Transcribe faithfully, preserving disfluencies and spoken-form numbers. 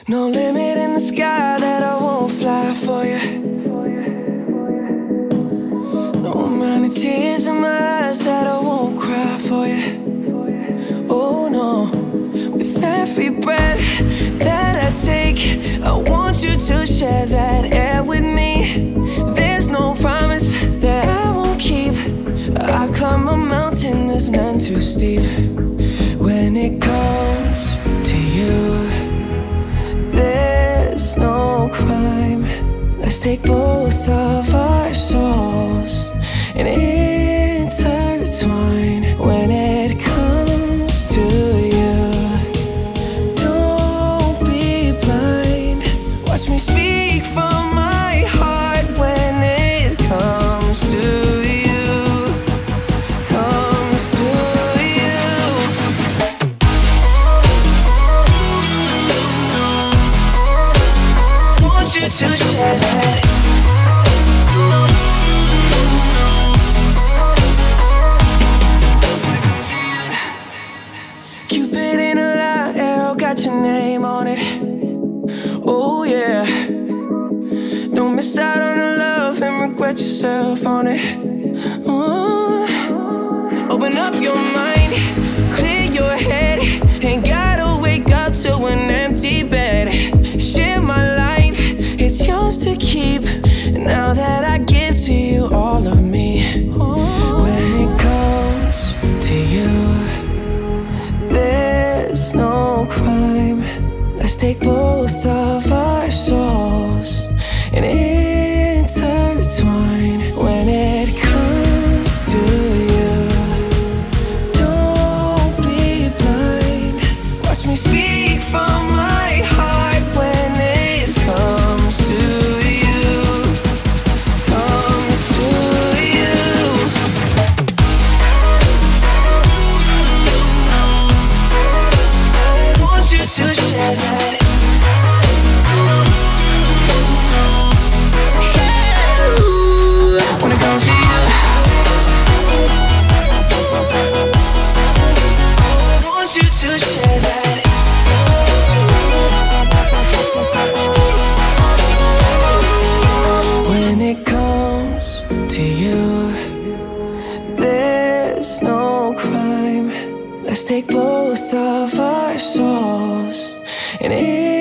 No limit in the sky that I won't fly for you. No amount of tears in my eyes that I won't cry for you. Oh no, with every breath that I take, I want you to share that air with me. There's no promise that I won't keep. I climb a mountain that's none too steep. When it comes to you, there's no crime. Let's take both of our souls and intertwine. When it comes to you, don't be blind. Watch me speak from my heart. When it comes to you, comes to you. Want you to share that. Cupid in a light arrow got your name on it. Oh yeah. Don't miss out on the love and regret yourself on it. Oh. Open up your mind, clear your head. Ain't gotta wake up to an empty bed. Share my life, it's yours to keep. Now that I give to you all of me. When it comes to you, there's no crime. Let's take both of our souls and intertwine. When it comes to you, don't be blind. Watch me speak from my heart. When it comes to you, comes to you. Want you to share that. When it comes to you, want you to share that. When it comes to you, there's no crime. Let's take both of our souls and it